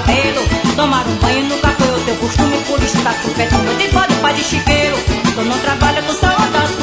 cabelo. Tomar um banho nunca foi o teu costume, por isso tá com pé de noite e pode pai de chiqueiro. Tu não trabalha, tu só anda